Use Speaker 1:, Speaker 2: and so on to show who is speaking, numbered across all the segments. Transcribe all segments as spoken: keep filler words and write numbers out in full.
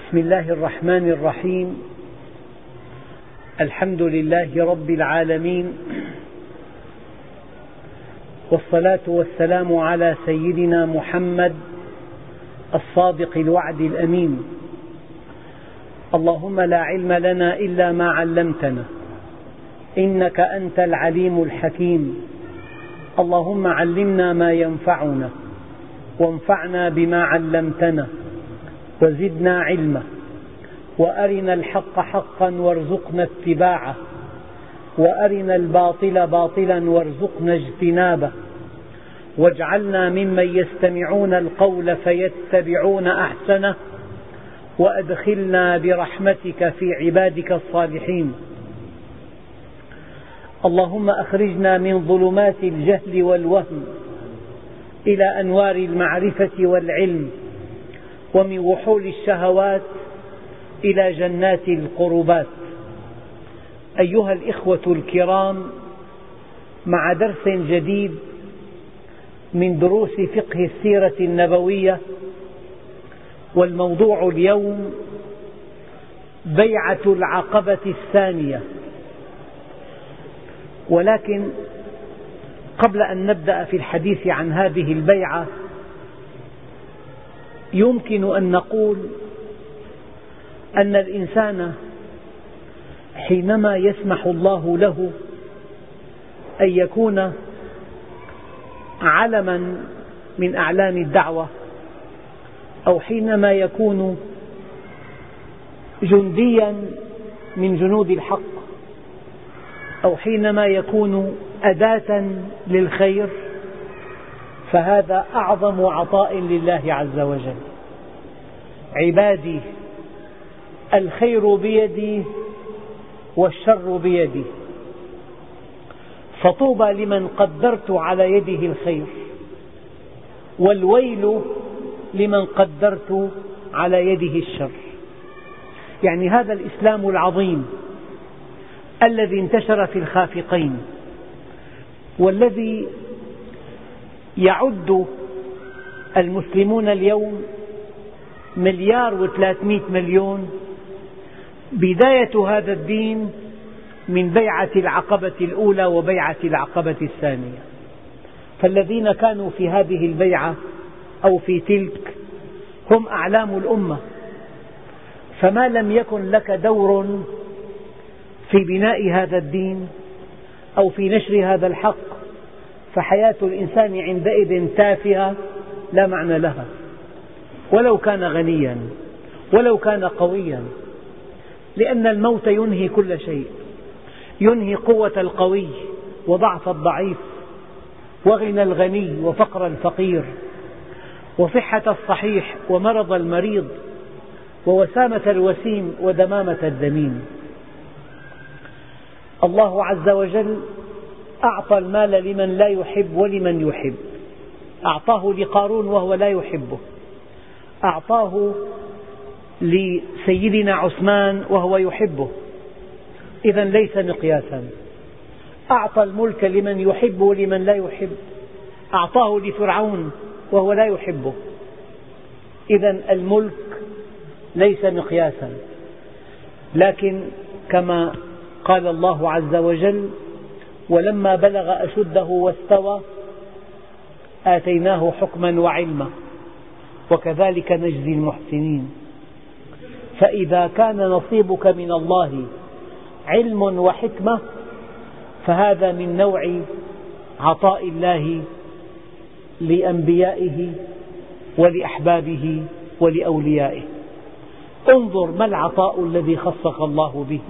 Speaker 1: بسم الله الرحمن الرحيم. الحمد لله رب العالمين، والصلاة والسلام على سيدنا محمد الصادق الوعد الأمين. اللهم لا علم لنا إلا ما علمتنا، إنك أنت العليم الحكيم. اللهم علمنا ما ينفعنا، وانفعنا بما علمتنا، وزدنا علما، وأرنا الحق حقا وارزقنا اتباعه، وأرنا الباطل باطلا وارزقنا اجتنابه، واجعلنا ممن يستمعون القول فيتبعون أحسنه، وأدخلنا برحمتك في عبادك الصالحين. اللهم أخرجنا من ظلمات الجهل والوهم إلى أنوار المعرفة والعلم، ومن وحول الشهوات إلى جنات القربات. أيها الإخوة الكرام، مع درس جديد من دروس فقه السيرة النبوية، والموضوع اليوم بيعة العقبة الثانية. ولكن قبل أن نبدأ في الحديث عن هذه البيعة، يمكن أن نقول أن الإنسان حينما يسمح الله له أن يكون علما من أعلام الدعوة، أو حينما يكون جنديا من جنود الحق، أو حينما يكون أداة للخير، فهذا أعظم عطاء لله عز وجل. عبادي الخير بيدي والشر بيدي، فطوبى لمن قدرت على يده الخير، والويل لمن قدرت على يده الشر. يعني هذا الإسلام العظيم الذي انتشر في الخافقين، والذي يعد المسلمون اليوم مليار وثلاثمئة مليون، بداية هذا الدين من بيعة العقبة الأولى وبيعة العقبة الثانية. فالذين كانوا في هذه البيعة أو في تلك هم أعلام الأمة، فما لم يكن لك دور في بناء هذا الدين أو في نشر هذا الحق، فحياة الإنسان عندئذ تافهة لا معنى لها، ولو كان غنيا ولو كان قويا، لأن الموت ينهي كل شيء، ينهي قوة القوي وضعف الضعيف، وغنى الغني وفقر الفقير، وصحة الصحيح ومرض المريض، ووسامة الوسيم ودمامة الذميم. الله عز وجل أعطى المال لمن لا يحب ولمن يحب. أعطاه لقارون وهو لا يحبه، أعطاه لسيدنا عثمان وهو يحبه، إذن ليس مقياسا. أعطى الملك لمن يحب ولمن لا يحب، أعطاه لفرعون وهو لا يحبه، إذن الملك ليس مقياسا. لكن كما قال الله عز وجل: ولما بلغ أشده واستوى آتيناه حكما وعلما وكذلك نجزي المحسنين. فإذا كان نصيبك من الله علم وحكمة، فهذا من نوع عطاء الله لأنبيائه ولأحبابه ولأوليائه. انظر ما العطاء الذي خصك الله به.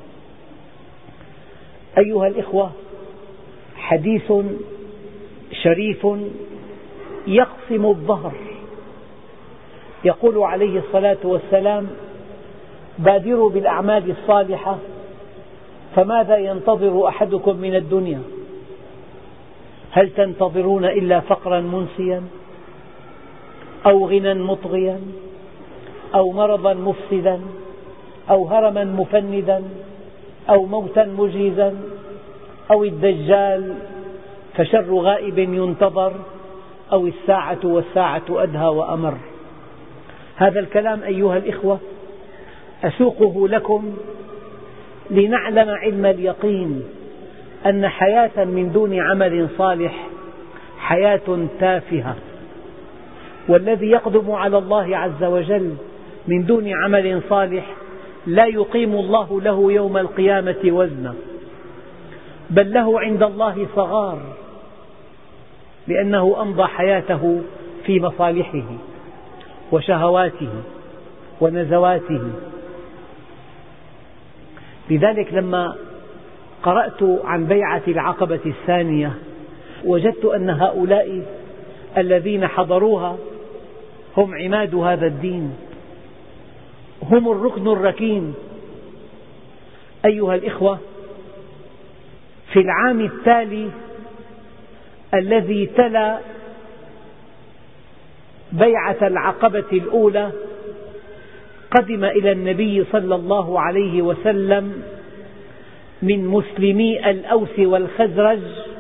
Speaker 1: أيها الإخوة، حديث شريف يقسم الظهر. يقول عليه الصلاة والسلام: بادروا بالأعمال الصالحة، فماذا ينتظر أحدكم من الدنيا؟ هل تنتظرون إلا فقرا منسيا، أو غنى مطغيا، أو مرضا مفسدا، أو هرما مفندا، أو موتا مجهزا، أو الدجال فشر غائب ينتظر، أو الساعة والساعة أدهى وأمر؟ هذا الكلام أيها الإخوة أسوقه لكم لنعلم علم اليقين أن حياة من دون عمل صالح حياة تافهة، والذي يقدم على الله عز وجل من دون عمل صالح لا يقيم الله له يوم القيامة وزنا، بل له عند الله صغار، لأنه أمضى حياته في مصالحه وشهواته ونزواته. لذلك لما قرأت عن بيعة العقبة الثانية وجدت أن هؤلاء الذين حضروها هم عماد هذا الدين، هم الركن الركين. أيها الإخوة، في العام التالي الذي تلا بيعة العقبة الأولى قدم إلى النبي صلى الله عليه وسلم من مسلمي الأوس والخزرج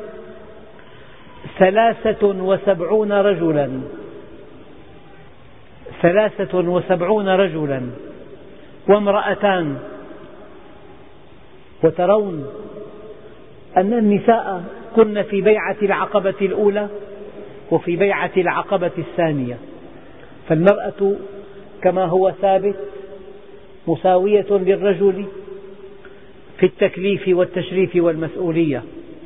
Speaker 1: ثلاثة وسبعون رجلا ثلاثة وسبعون رجلا وامرأتان. وترون أن النساء كن في بيعة العقبة الأولى وفي بيعة العقبة الثانية، فالمرأة كما هو ثابت مساوية للرجل في التكليف والتشريف والمسؤولية،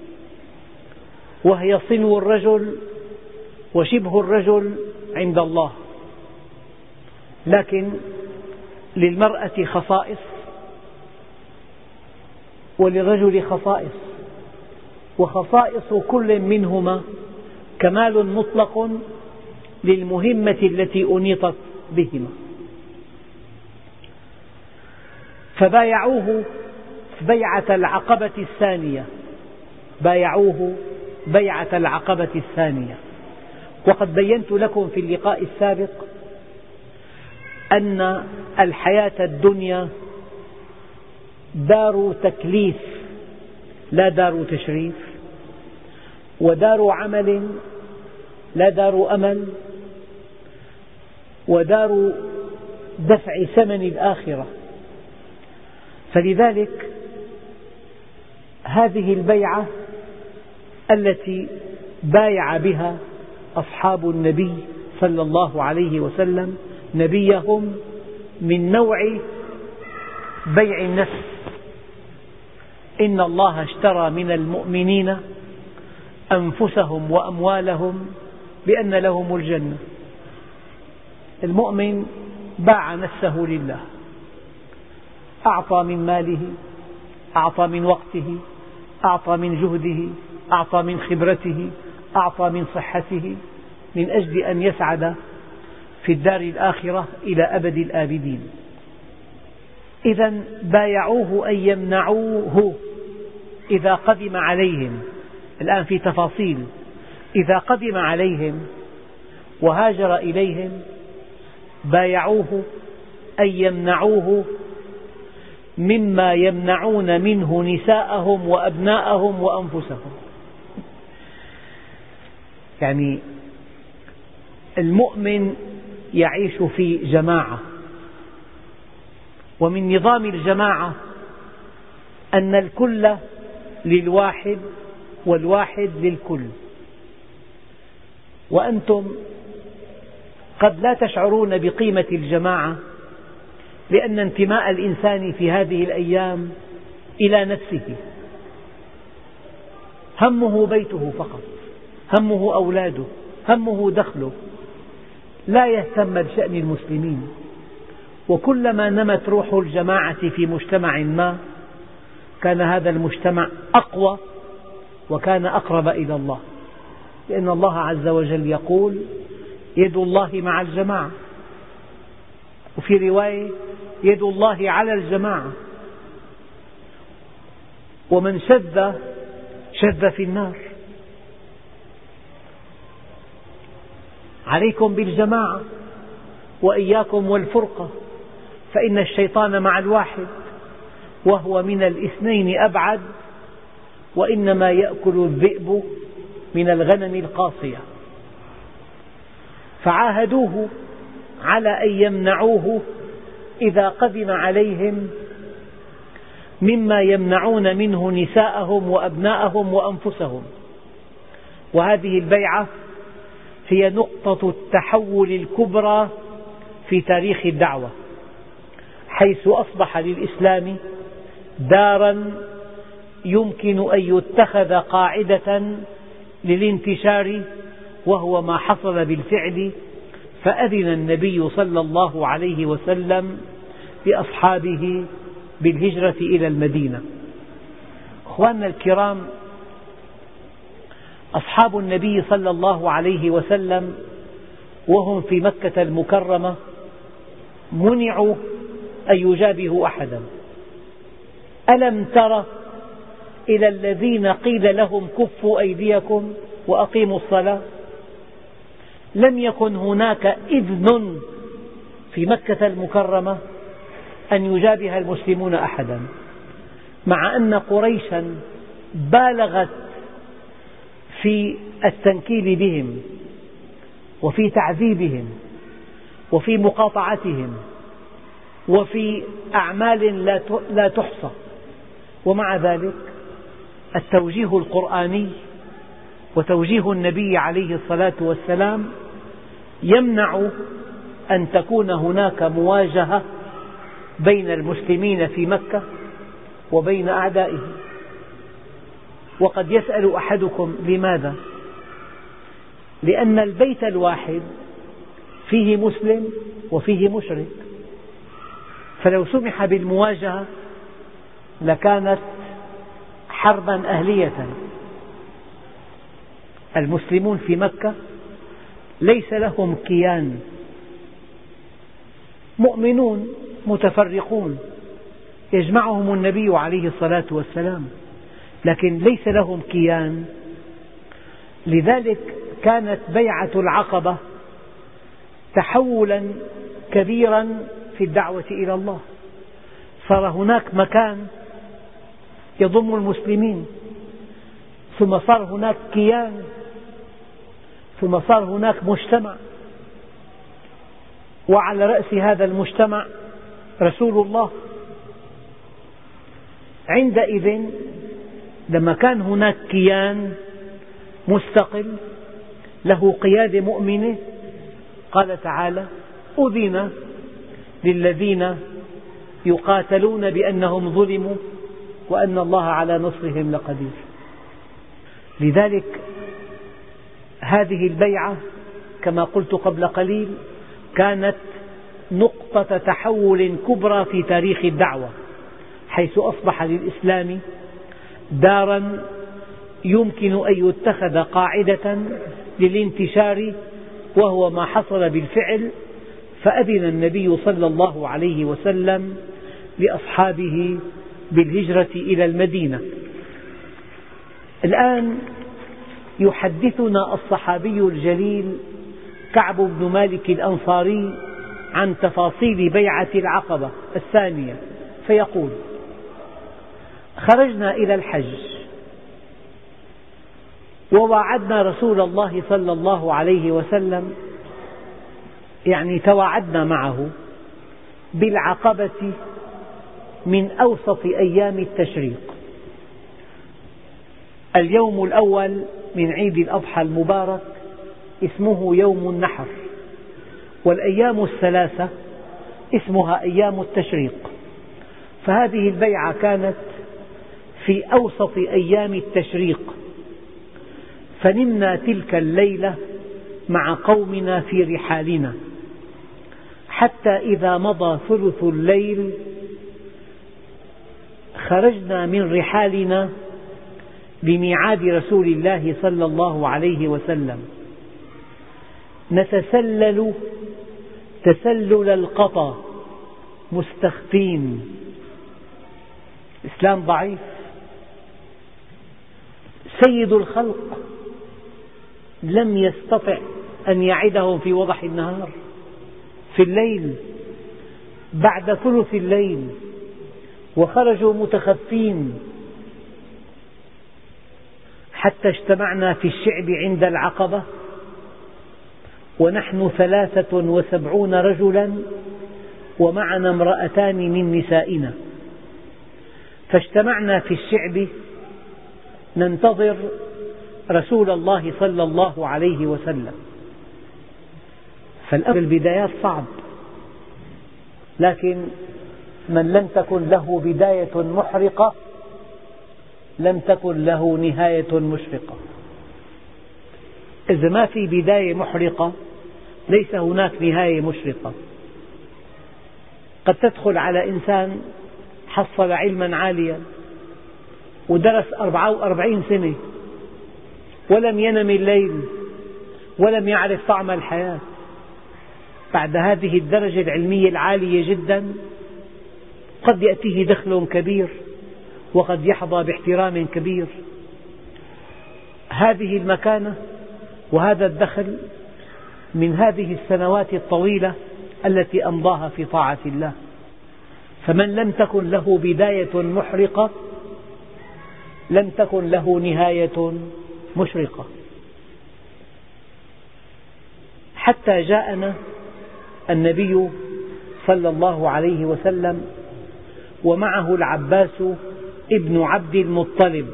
Speaker 1: وهي صنو الرجل وشبه الرجل عند الله، لكن للمرأة خصائص وللرجل خصائص، وخصائص كل منهما كمال مطلق للمهمة التي أنيطت بهما. فبايعوه بيعة العقبة الثانية بايعوه بيعة العقبة الثانية وقد بينت لكم في اللقاء السابق أن الحياة الدنيا دار تكليف لا دار تشريف، ودار عمل لا دار أمل، ودار دفع ثمن الآخرة. فلذلك هذه البيعة التي بايع بها أصحاب النبي صلى الله عليه وسلم نبيهم من نوع بيع النفس. إن الله اشترى من المؤمنين أنفسهم وأموالهم بأن لهم الجنة. المؤمن باع نفسه لله، أعطى من ماله، أعطى من وقته، أعطى من جهده، أعطى من خبرته، أعطى من صحته من أجل أن يسعد في الدار الآخرة إلى أبد الآبدين. إذا بايعوه أن يمنعوه إذا قدم عليهم. الآن في تفاصيل، إذا قدم عليهم وهاجر إليهم بايعوه أن يمنعوه مما يمنعون منه نساءهم وأبناءهم وأنفسهم. يعني المؤمن يعيش في جماعة، ومن نظام الجماعة أن الكل للواحد والواحد للكل، وأنتم قد لا تشعرون بقيمة الجماعة لأن انتماء الإنسان في هذه الأيام إلى نفسه، همه بيته فقط، همه أولاده، همه دخله، لا يهتم بشأن المسلمين. وكلما نمت روح الجماعة في مجتمع ما كان هذا المجتمع أقوى وكان أقرب إلى الله، لأن الله عز وجل يقول يد الله مع الجماعة، وفي رواية يد الله على الجماعة، ومن شذ شذ في النار. عليكم بالجماعة وإياكم والفرقة، فإن الشيطان مع الواحد وهو من الاثنين أبعد، وإنما يأكل الذئب من الغنم القاصية. فعاهدوه على أن يمنعوه إذا قدم عليهم مما يمنعون منه نساءهم وأبناءهم وأنفسهم. وهذه البيعة هي نقطة التحول الكبرى في تاريخ الدعوة، حيث أصبح للإسلام دارا يمكن أن يتخذ قاعدة للانتشار، وهو ما حصل بالفعل. فأذن النبي صلى الله عليه وسلم لأصحابه بالهجرة إلى المدينة. أخواننا الكرام، أصحاب النبي صلى الله عليه وسلم وهم في مكة المكرمة منعوا أن يجابهوا أحدا. ألم تر إلى الذين قيل لهم كفوا أيديكم وأقيموا الصلاة؟ لم يكن هناك إذن في مكة المكرمة أن يجابه المسلمون أحدا، مع أن قريشا بالغت في التنكيل بهم وفي تعذيبهم وفي مقاطعتهم وفي أعمال لا تحصى، ومع ذلك التوجيه القرآني وتوجيه النبي عليه الصلاة والسلام يمنع أن تكون هناك مواجهة بين المسلمين في مكة وبين أعدائهم. وقد يسأل أحدكم لماذا؟ لأن البيت الواحد فيه مسلم وفيه مشرك، فلو سمح بالمواجهة لكانت حربا أهلية. المسلمون في مكة ليس لهم كيان، مؤمنون متفرقون يجمعهم النبي عليه الصلاة والسلام، لكن ليس لهم كيان. لذلك كانت بيعة العقبة تحولا كبيرا في الدعوة إلى الله. صار هناك مكان يضم المسلمين، ثم صار هناك كيان، ثم صار هناك مجتمع، وعلى رأس هذا المجتمع رسول الله. عندئذ لما كان هناك كيان مستقل له قيادة مؤمنة، قال تعالى: أذن للذين يقاتلون بأنهم ظلموا وأن الله على نصرهم لقدير. لذلك هذه البيعة كما قلت قبل قليل كانت نقطة تحول كبرى في تاريخ الدعوة، حيث أصبح للإسلام دارا يمكن أن يتخذ قاعدة للانتشار، وهو ما حصل بالفعل. فأذن النبي صلى الله عليه وسلم لأصحابه بالهجرة إلى المدينة. الآن يحدثنا الصحابي الجليل كعب بن مالك الأنصاري عن تفاصيل بيعة العقبة الثانية، فيقول: خرجنا إلى الحج وواعدنا رسول الله صلى الله عليه وسلم، يعني تواعدنا معه بالعقبة من أوسط أيام التشريق. اليوم الأول من عيد الأضحى المبارك اسمه يوم النحر، والأيام الثلاثة اسمها أيام التشريق. فهذه البيعة كانت في أوسط أيام التشريق، فنمنا تلك الليلة مع قومنا في رحالنا، حتى إذا مضى ثلث الليل خرجنا من رحالنا بميعاد رسول الله صلى الله عليه وسلم، نتسلل تسلل القطا مستخفين. الإسلام ضعيف. سيد الخلق لم يستطع أن يعدهم في وضح النهار، في الليل بعد ثلث الليل، وخرجوا متخفين حتى اجتمعنا في الشعب عند العقبة ونحن ثلاثة وسبعون رجلا ومعنا امرأتان من نسائنا، فاجتمعنا في الشعب ننتظر رسول الله صلى الله عليه وسلم. فالأمر البدايات صعب، لكن من لم تكن له بداية محرقة لم تكن له نهاية مشرقة. إذا ما في بداية محرقة ليس هناك نهاية مشرقة. قد تدخل على إنسان حصل علما عاليا ودرس أربعة وأربعين سنة ولم ينم الليل ولم يعرف طعم الحياة، بعد هذه الدرجة العلمية العالية جدا قد يأتيه دخل كبير وقد يحظى باحترام كبير. هذه المكانة وهذا الدخل من هذه السنوات الطويلة التي أمضاها في طاعة الله. فمن لم تكن له بداية محرقة لم تكن له نهاية مشرقة. حتى جاءنا النبي صلى الله عليه وسلم ومعه العباس ابن عبد المطلب،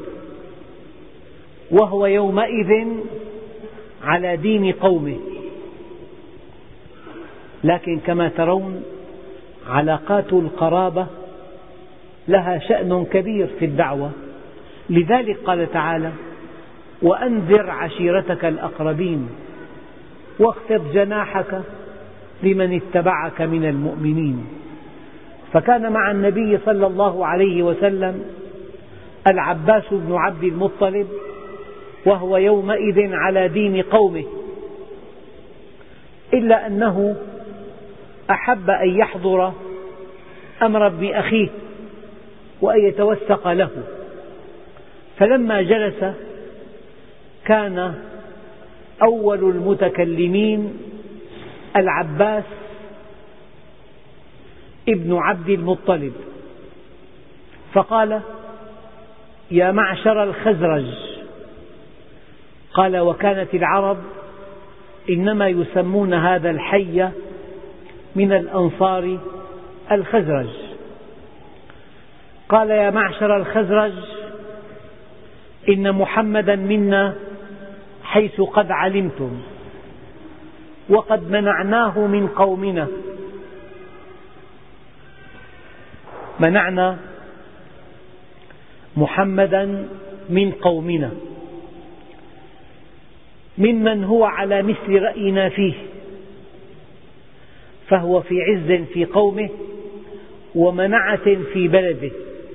Speaker 1: وهو يومئذ على دين قومه. لكن كما ترون علاقات القرابة لها شأن كبير في الدعوة، لذلك قال تعالى: وأنذر عشيرتك الأقربين واخفض جناحك لمن اتبعك من المؤمنين. فكان مع النبي صلى الله عليه وسلم العباس بن عبد المطلب وهو يومئذ على دين قومه، إلا أنه أحب أن يحضر أمر ابن أخيه وأن يتوثق له، فلما جلس كان أول المتكلمين العباس ابن عبد المطلب، فقال: يا معشر الخزرج. قال: وكانت العرب إنما يسمون هذا الحي من الأنصار الخزرج. قال: يا معشر الخزرج، إن محمدا منا حيث قد علمتم، وقد منعناه من قومنا. منعنا محمدا من قومنا ممن هو على مثل رأينا فيه، فهو في عز في قومه ومنعة في بلده،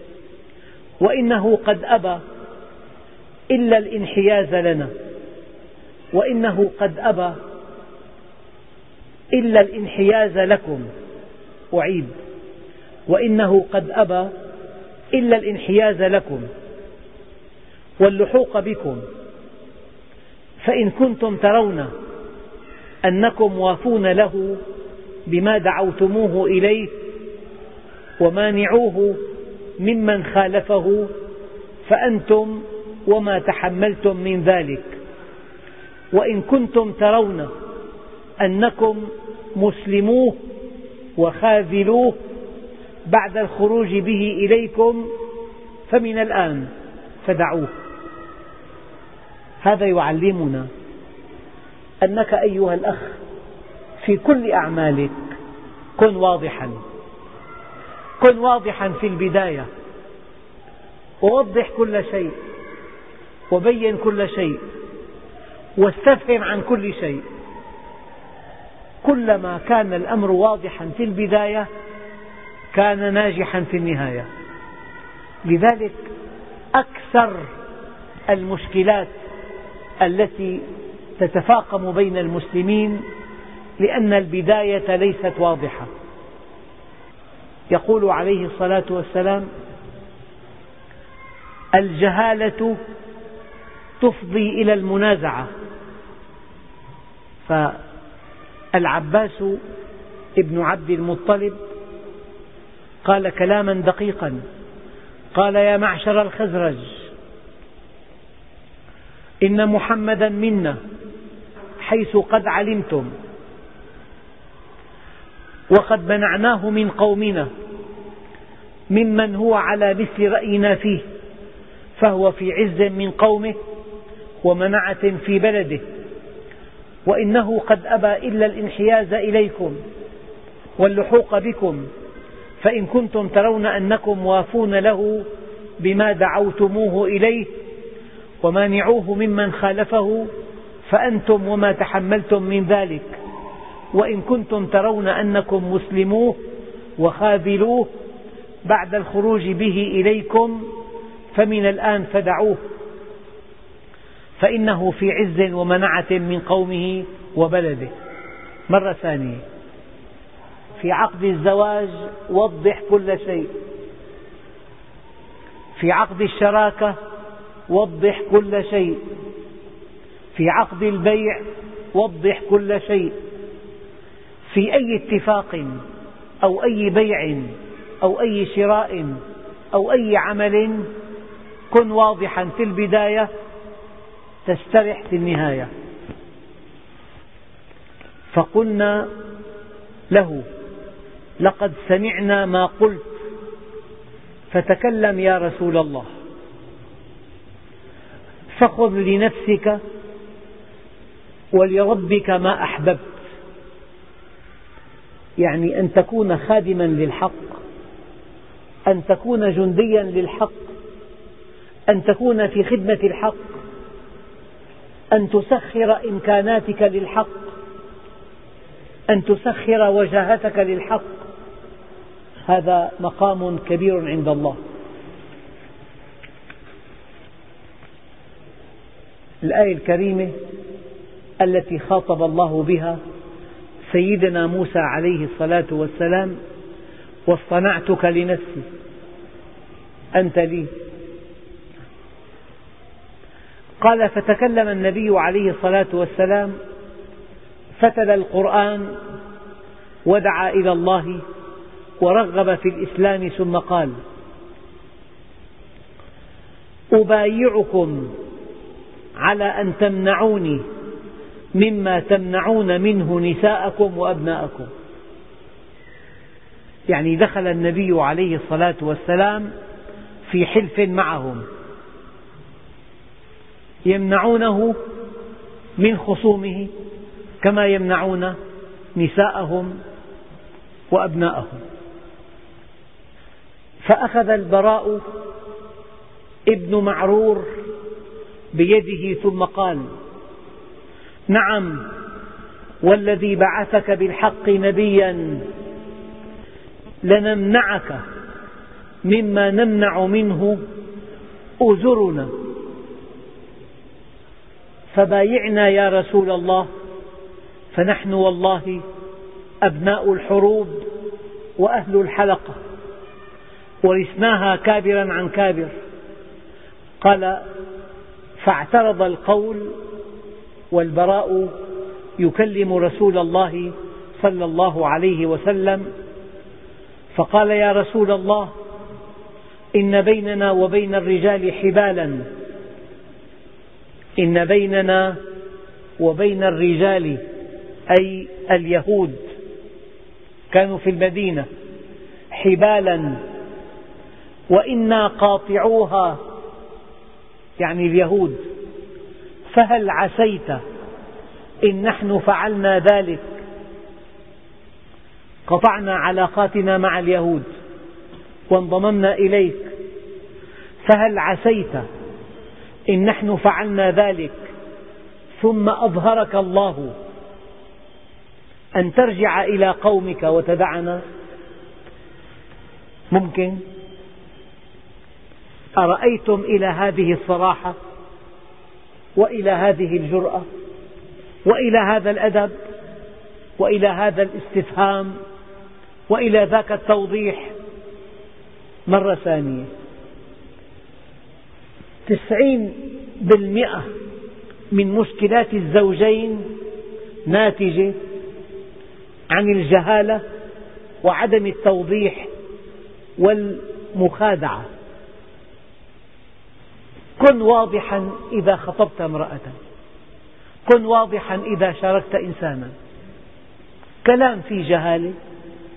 Speaker 1: وإنه قد أبى إلا الانحياز لنا، وإنه قد أبى إلا الانحياز لكم. أعيد: وإنه قد أبى إلا الانحياز لكم واللحوق بكم، فإن كنتم ترون أنكم وافون له بما دعوتموه إليه ومانعوه ممن خالفه فأنتم وما تحملتم من ذلك، وإن كنتم ترون أنكم مسلموه وخاذلوه بعد الخروج به إليكم فمن الآن فدعوه. هذا يعلمنا أنك أيها الأخ في كل أعمالك كن واضحا، كن واضحا في البداية، ووضح كل شيء وبين كل شيء واستفهم عن كل شيء. كلما كان الأمر واضحا في البداية كان ناجحا في النهاية. لذلك أكثر المشكلات التي تتفاقم بين المسلمين لأن البداية ليست واضحة. يقول عليه الصلاة والسلام: الجهالة تفضي إلى المنازعة. فالعباس ابن عبد المطلب قال كلاما دقيقا، قال: يا معشر الخزرج، إن محمدا منا حيث قد علمتم، وقد منعناه من قومنا ممن هو على مثل رأينا فيه، فهو في عز من قومه ومنعة في بلده، وإنه قد أبى إلا الانحياز إليكم واللحوق بكم، فإن كنتم ترون أنكم وافون له بما دعوتموه إليه ومانعوه ممن خالفه فأنتم وما تحملتم من ذلك، وإن كنتم ترون أنكم مسلموه وخاذلوه بعد الخروج به إليكم فمن الآن فدعوه، فإنه في عز ومنعة من قومه وبلده. مرة ثانية، في عقد الزواج وضح كل شيء، في عقد الشراكة وضح كل شيء، في عقد البيع وضح كل شيء، في أي اتفاق أو أي بيع أو أي شراء أو أي عمل كن واضحا في البداية تسترح في النهاية. فقلنا له: لقد سمعنا ما قلت فتكلم يا رسول الله، فخذ لنفسك ولربك ما أحببت، يعني أن تكون خادما للحق، أن تكون جنديا للحق، أن تكون في خدمة الحق، أن تسخر إمكاناتك للحق، أن تسخر وجاهتك للحق. هذا مقام كبير عند الله. الآية الكريمة التي خاطب الله بها سيدنا موسى عليه الصلاة والسلام: واصطنعتك لنفسي أنت لي. قال: فتكلم النبي عليه الصلاة والسلام فتلا القرآن ودعا إلى الله ورغب في الإسلام، ثم قال: أبايعكم على أن تمنعوني مما تمنعون منه نساءكم وأبناءكم. يعني دخل النبي عليه الصلاة والسلام في حلف معهم يمنعونه من خصومه كما يمنعون نساءهم وأبناءهم. فأخذ البراء ابن معرور بيده ثم قال: نعم والذي بعثك بالحق نبيا لنمنعك مما نمنع منه أزرنا، فبايعنا يا رسول الله، فنحن والله أبناء الحروب وأهل الحلقة، ورثناها كابرا عن كابر. قال: فاعترض القول والبراء يكلم رسول الله صلى الله عليه وسلم، فقال: يا رسول الله، إن بيننا وبين الرجال حبالا، إن بيننا وبين الرجال أي اليهود كانوا في المدينة حبالا، وإنا قاطعوها يعني اليهود، فهل عسيت إن نحن فعلنا ذلك قطعنا علاقاتنا مع اليهود وانضممنا إليك، فهل عسيت إن نحن فعلنا ذلك ثم أظهرك الله أن ترجع إلى قومك وتدعنا؟ ممكن؟ أرأيتم إلى هذه الصراحة وإلى هذه الجرأة وإلى هذا الأدب وإلى هذا الاستفهام وإلى ذاك التوضيح؟ مرة ثانية، تسعين بالمئة من مشكلات الزوجين ناتجة عن الجهالة وعدم التوضيح والمخادعة. كن واضحا إذا خطبت امرأة، كن واضحا إذا شاركت إنسانا. كلام فيه جهالة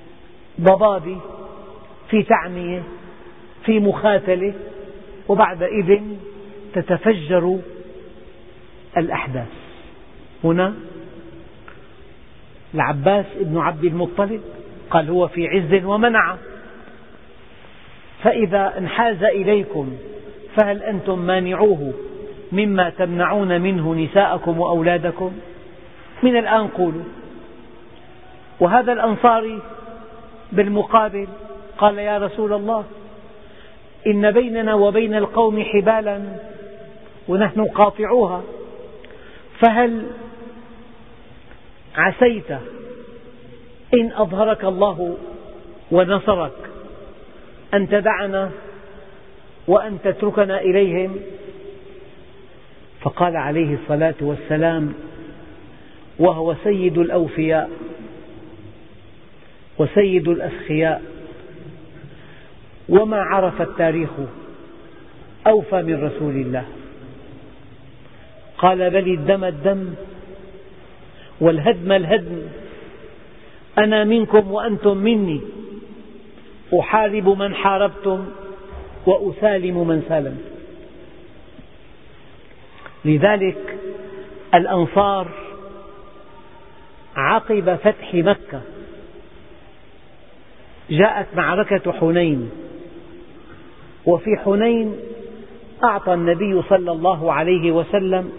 Speaker 1: ضبابي، في تعنية، في مخاتلة، وبعدئذ تتفجر الأحداث. هنا العباس بن عبد المطلب قال هو في عز ومنعة، فإذا انحاز إليكم فهل أنتم مانعوه مما تمنعون منه نساءكم وأولادكم؟ من الآن قولوا. وهذا الأنصاري بالمقابل قال يا رسول الله، إن بيننا وبين القوم حبالا ونحن قاطعوها، فهل عسيت إن أظهرك الله ونصرك أن تدعنا وأن تتركنا إليهم؟ فقال عليه الصلاة والسلام وهو سيد الأوفياء وسيد الأسخياء، وما عرف التاريخ أوفى من رسول الله. قال بل الدم الدم والهدم الهدم، أنا منكم وأنتم مني، أحارب من حاربتم وأسالم من سالمتم. لذلك الأنصار عقب فتح مكة جاءت معركة حنين، وفي حنين أعطى النبي صلى الله عليه وسلم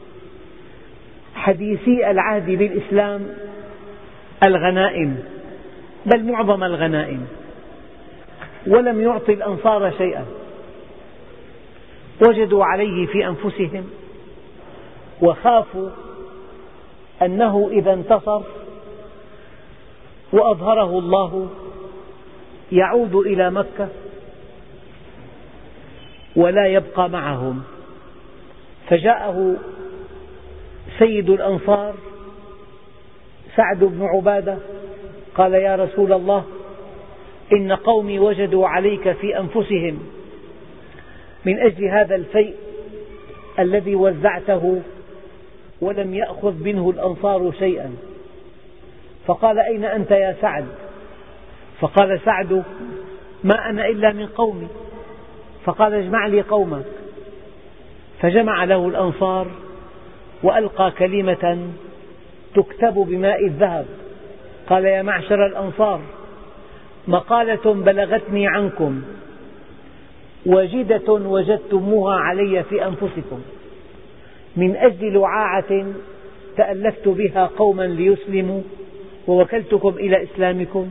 Speaker 1: حديثي العهد بالإسلام الغنائم، بل معظم الغنائم، ولم يعطي الأنصار شيئا. وجدوا عليه في أنفسهم وخافوا أنه إذا انتصر وأظهره الله يعود إلى مكة ولا يبقى معهم. فجاءه سيد الأنصار سعد بن عبادة قال يا رسول الله، إن قومي وجدوا عليك في أنفسهم من أجل هذا الفيء الذي وزعته ولم يأخذ منه الأنصار شيئا. فقال أين أنت يا سعد؟ فقال سعد ما أنا إلا من قومي. فقال اجمع لي قومك. فجمع له الأنصار وألقى كلمة تكتب بماء الذهب. قال يا معشر الأنصار، مقالة بلغتني عنكم وجدة وجدتموها علي في أنفسكم، من أجل لعاعة تألفت بها قوما ليسلموا ووكلتكم إلى إسلامكم.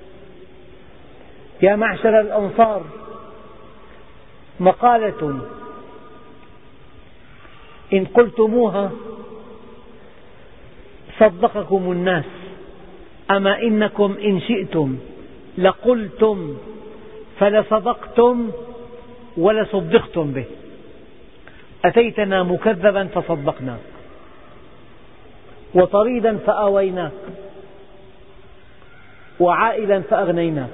Speaker 1: يا معشر الأنصار، مقالة إن قلتموها صدقكم الناس، أما إنكم إن شئتم لقلتم فلصدقتم ولصدقتم به. أتيتنا مكذبا فصدقناك، وطريدا فآويناك، وعائلا فأغنيناك.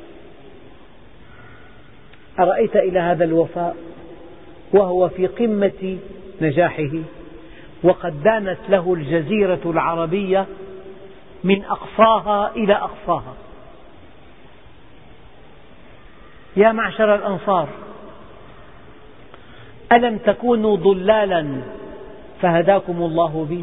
Speaker 1: أرأيت إلى هذا الوفاء وهو في قمة نجاحه، وقد دانت له الجزيرة العربية من أقصاها إلى أقصاها. يا معشر الأنصار، ألم تكونوا ضلالا فهداكم الله بي؟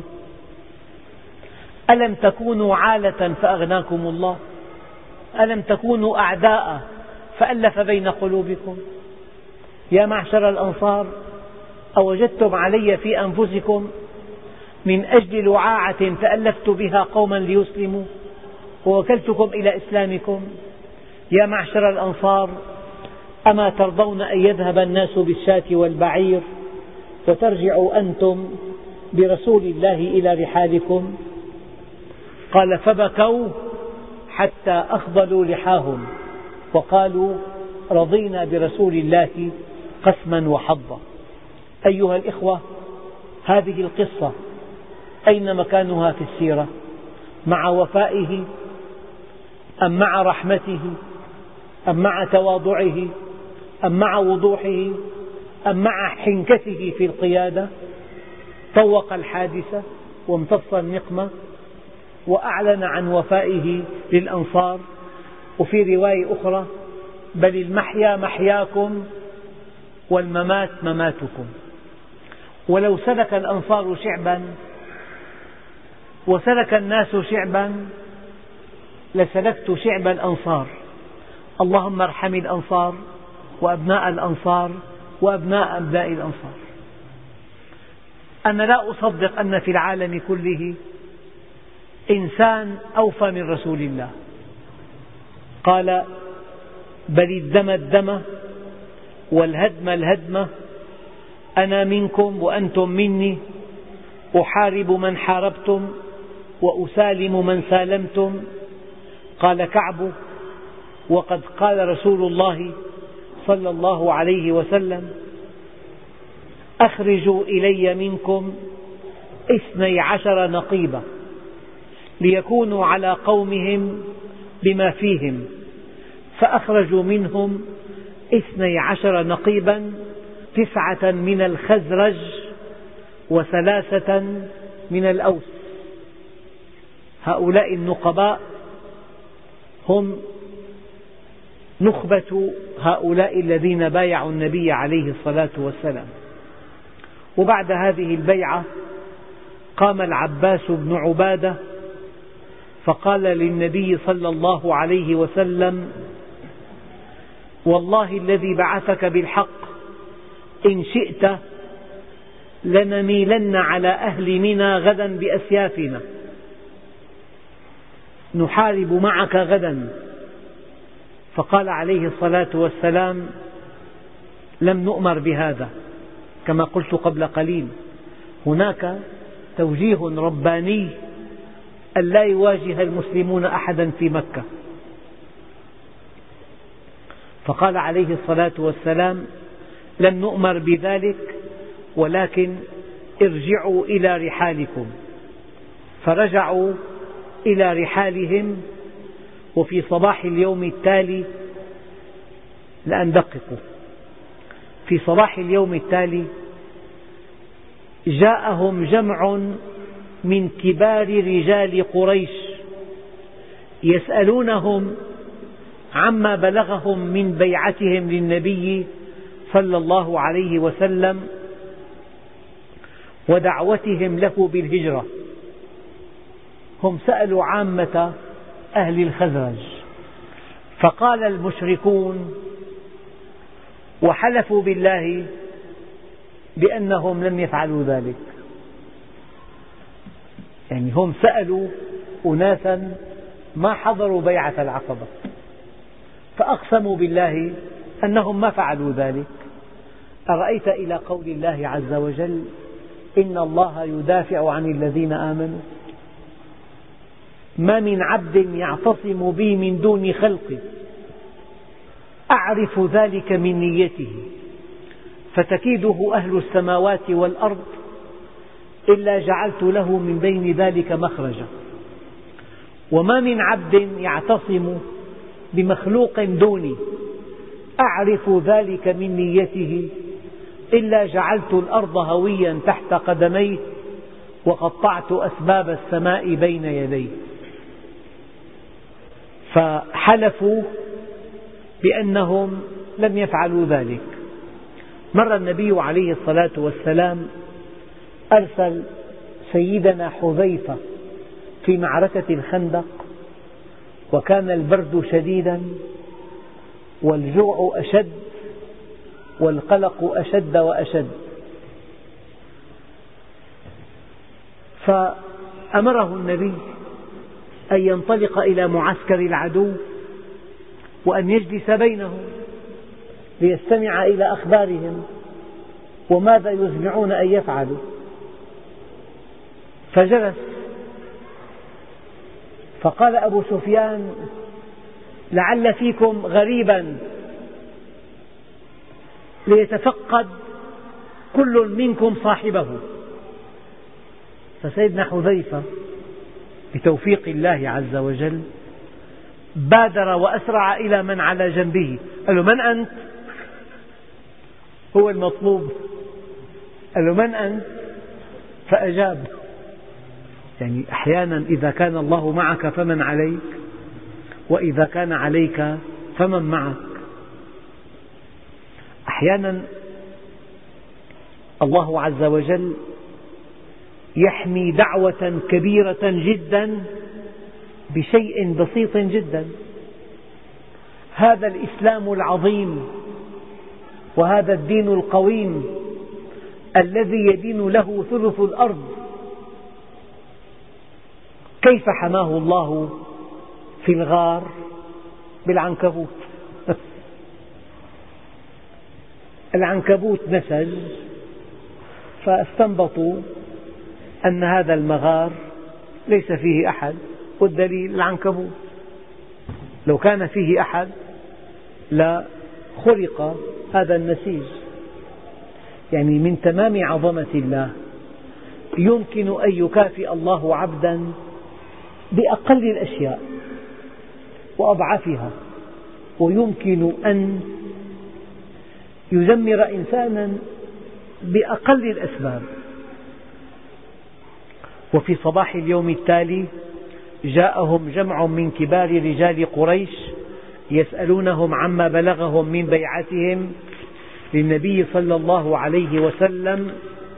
Speaker 1: ألم تكونوا عالة فأغناكم الله؟ ألم تكونوا أعداء فألف بين قلوبكم؟ يا معشر الأنصار، أوجدتم علي في أنفسكم من أجل لعاعة تألفت بها قوما ليسلموا ووكلتكم إلى إسلامكم؟ يا معشر الأنصار، أما ترضون أن يذهب الناس بالشاة والبعير وترجعوا أنتم برسول الله إلى رحالكم؟ قال فبكوا حتى أخضلوا لحاهم وقالوا رضينا برسول الله قسما وحظا. أيها الإخوة، هذه القصة أين مكانها في السيرة؟ مع وفائه أم مع رحمته أم مع تواضعه أم مع وضوحه أم مع حنكته في القيادة؟ طوق الحادثة وامتص النقمة وأعلن عن وفائه للأنصار وفي رواية أخرى بل المحيا محياكم والممات مماتكم. ولو سلك الأنصار شعبا وسلك الناس شعبا لسلكت شعب الأنصار. اللهم ارحم الأنصار وأبناء الأنصار وأبناء أبناء الأنصار. أنا لا أصدق أن في العالم كله إنسان أوفى من رسول الله. قال بل الدم الدم والهدم الهدم، أنا منكم وأنتم مني، أحارب من حاربتم وأسالم من سالمتم. قال كعب وقد قال رسول الله صلى الله عليه وسلم أخرجوا إلي منكم اثني عشر نقيبا ليكونوا على قومهم بما فيهم، فأخرجوا منهم اثني عشر نقيبا، تسعة من الخزرج وثلاثة من الأوس. هؤلاء النقباء هم نخبة هؤلاء الذين بايعوا النبي عليه الصلاة والسلام. وبعد هذه البيعة قام العباس بن عبادة فقال للنبي صلى الله عليه وسلم والله الذي بعثك بالحق إن شئت لنميلن على أهل منى غدا بأسيافنا، نحارب معك غدا. فقال عليه الصلاة والسلام لم نؤمر بهذا. كما قلت قبل قليل هناك توجيه رباني ألا يواجه المسلمون أحدا في مكة. فقال عليه الصلاة والسلام لم نؤمر بذلك ولكن ارجعوا إلى رحالكم. فرجعوا إلى رحالهم. وفي صباح اليوم التالي لأن دققوا في صباح اليوم التالي جاءهم جمع من كبار رجال قريش يسألونهم عما بلغهم من بيعتهم للنبي صلى الله عليه وسلم ودعوتهم له بالهجرة. هم سألوا عامة أهل الخزرج، فقال المشركون وحلفوا بالله بأنهم لم يفعلوا ذلك. يعني هم سألوا أناسا ما حضروا بيعة العقبة فأقسموا بالله أنهم ما فعلوا ذلك. أرأيت إلى قول الله عز وجل إن الله يدافع عن الذين آمنوا ما من عبد يعتصم بي من دون خلقي أعرف ذلك من نيته فتكيده أهل السماوات والأرض إلا جعلت له من بين ذلك مخرجا وما من عبد يعتصم بمخلوق دوني أعرف ذلك من نيته إلا جعلت الأرض هويا تحت قدميه وقطعت أسباب السماء بين يديه. فحلفوا بأنهم لم يفعلوا ذلك. مر النبي عليه الصلاة والسلام أرسل سيدنا حذيفة في معركة الخندق وكان البرد شديدا والجوع أشد والقلق أشد وأشد، فأمره النبي أن ينطلق إلى معسكر العدو وأن يجلس بينهم ليستمع إلى أخبارهم وماذا يزمعون أن يفعلوا. فجلس فقال أبو سفيان لعل فيكم غريبا ليتفقد كل منكم صاحبه. فسيدنا حذيفة بتوفيق الله عز وجل بادر وأسرع إلى من على جنبه، قال له من أنت؟ هو المطلوب، قال له من أنت؟ فأجاب. يعني أحيانا إذا كان الله معك فمن عليك. وإذا كان عليك فمن معك. أحيانا الله عز وجل يحمي دعوة كبيرة جدا بشيء بسيط جدا. هذا الإسلام العظيم وهذا الدين القويم الذي يدين له ثلث الأرض، كيف حماه الله في الغار بالعنكبوت؟ العنكبوت نسج، فاستنبطوا أن هذا المغار ليس فيه أحد، والدليل العنكبوت. لو كان فيه أحد لخرق هذا النسيج. يعني من تمام عظمة الله يمكن أن يكافئ الله عبدا بأقل الأشياء وأضعافها، ويمكن أن يدمر إنسانا بأقل الأسباب. وفي صباح اليوم التالي جاءهم جمع من كبار رجال قريش يسألونهم عما بلغهم من بيعتهم للنبي صلى الله عليه وسلم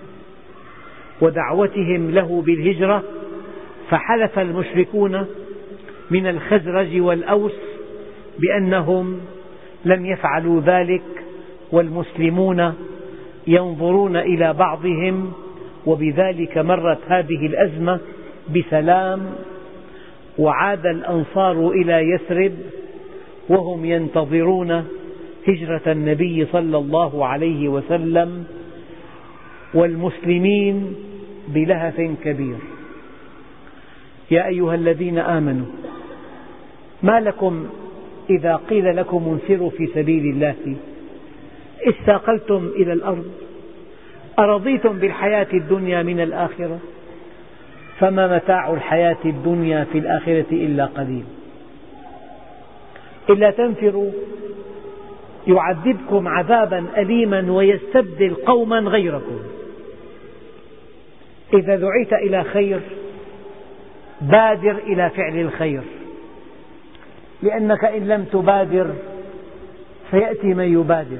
Speaker 1: ودعوتهم له بالهجرة. فحلف المشركون من الخزرج والأوس بأنهم لم يفعلوا ذلك، والمسلمون ينظرون إلى بعضهم، وبذلك مرت هذه الأزمة بسلام، وعاد الأنصار إلى يثرب وهم ينتظرون هجرة النبي صلى الله عليه وسلم، والمسلمين بلهف كبير. يا أيها الذين آمنوا ما لكم إذا قيل لكم انفروا في سبيل الله استاقلتم إلى الأرض، أرضيتم بالحياة الدنيا من الآخرة، فما متاع الحياة الدنيا في الآخرة إلا قليل. إلا تنفروا يعذبكم عذابا أليما ويستبدل قوما غيركم. إذا دعيت إلى خير بادر إلى فعل الخير، لأنك إن لم تبادر سيأتي من يبادر،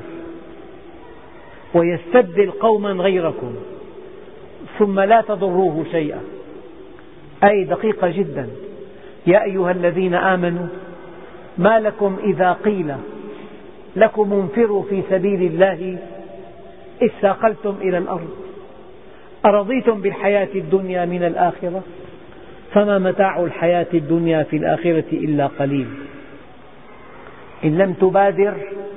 Speaker 1: ويستبدل قوما غيركم ثم لا تضروه شيئا. أي دقيقة جدا. يا أيها الذين آمنوا ما لكم إذا قيل لكم انفروا في سبيل الله استاقلتم إلى الأرض، أرضيتم بالحياة الدنيا من الآخرة، فما متاع الحياة الدنيا في الآخرة إلا قليل. إن لم تبادر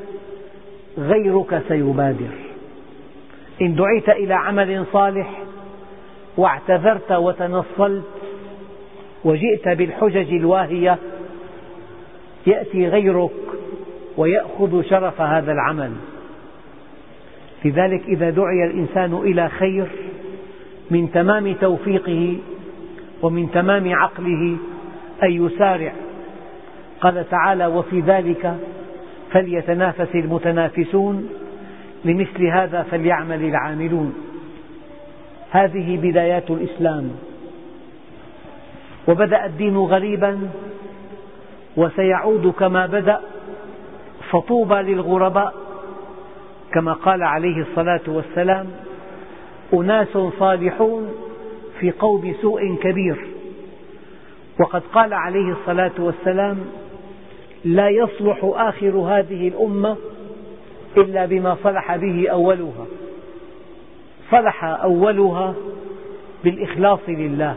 Speaker 1: غيرك سيبادر. إن دعيت إلى عمل صالح واعتذرت وتنصلت وجئت بالحجج الواهية يأتي غيرك ويأخذ شرف هذا العمل. لذلك إذا دعي الإنسان إلى خير من تمام توفيقه ومن تمام عقله أن يسارع. قال تعالى: وفي ذلك فليتنافس المتنافسون، لمثل هذا فليعمل العاملون. هذه بدايات الإسلام، وبدأ الدين غريبا وسيعود كما بدأ، فطوبى للغرباء، كما قال عليه الصلاة والسلام: أناس صالحون في قوم سوء كبير. وقد قال عليه الصلاة والسلام: لا يصلح آخر هذه الأمة إلا بما صلح به أولها. صلح أولها بالإخلاص لله،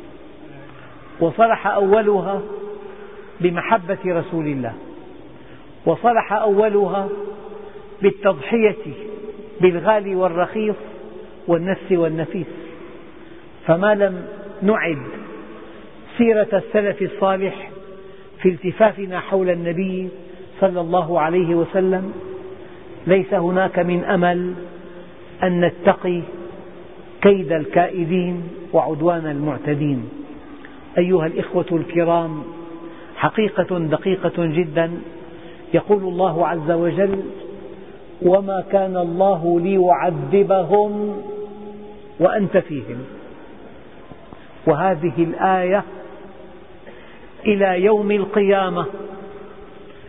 Speaker 1: وصلح أولها بمحبة رسول الله، وصلح أولها بالتضحية بالغالي والرخيص والنفس والنفيس. فما لم نعد سيرة السلف الصالح في التفافنا حول النبي صلى الله عليه وسلم ليس هناك من أمل أن نتقي كيد الكائدين وعدوان المعتدين. أيها الإخوة الكرام، حقيقة دقيقة جدا. يقول الله عز وجل: وما كان الله ليعذبهم وأنت فيهم. وهذه الآية إلى يوم القيامة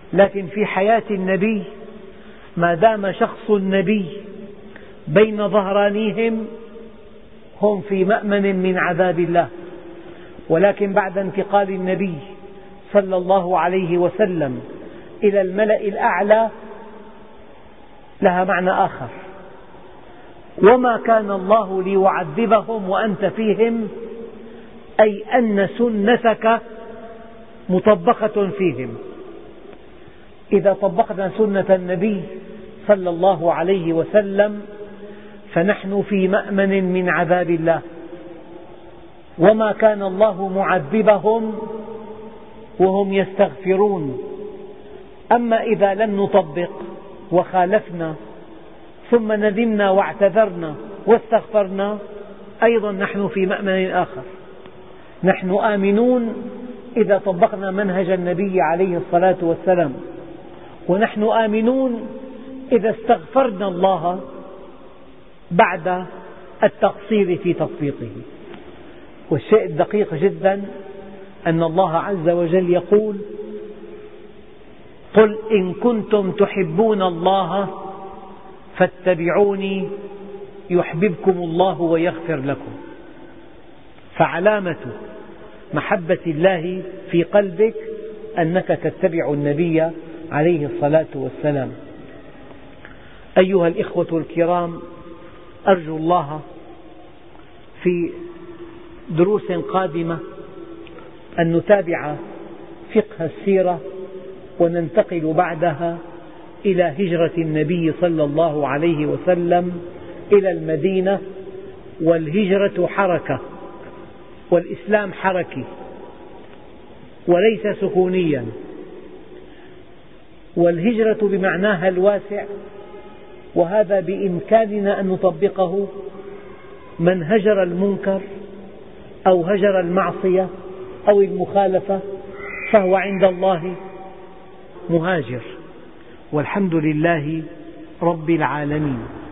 Speaker 1: لكن في حياة النبي ما دام شخص النبي بين ظهرانيهم هم في مأمن من عذاب الله، ولكن بعد انتقال النبي صلى الله عليه وسلم إلى الملأ الأعلى لها معنى آخر. وما كان الله ليعذبهم وأنت فيهم، أي أن سنتك مطبقة فيهم. إذا طبقنا سنة النبي صلى الله عليه وسلم فنحن في مأمن من عذاب الله. وما كان الله معذبهم وهم يستغفرون. أما إذا لم نطبق وخالفنا ثم ندمنا واعتذرنا واستغفرنا أيضا نحن في مأمن آخر. نحن آمنون إذا طبقنا منهج النبي عليه الصلاة والسلام، ونحن آمنون إذا استغفرنا الله بعد التقصير في تطبيقه. والشيء الدقيق جدا أن الله عز وجل يقول: قل إن كنتم تحبون الله فاتبعوني يحببكم الله ويغفر لكم. فعلامة محبة الله في قلبك أنك تتبع النبي عليه الصلاة والسلام. أيها الإخوة الكرام، أرجو الله في دروس قادمة أن نتابع فقه السيرة وننتقل بعدها إلى هجرة النبي صلى الله عليه وسلم إلى المدينة. والهجرة حركة، والإسلام حركي وليس سكونيا. والهجرة بمعناها الواسع، وهذا بإمكاننا أن نطبقه. من هجر المنكر أو هجر المعصية أو المخالفة فهو عند الله مهاجر، والحمد لله رب العالمين.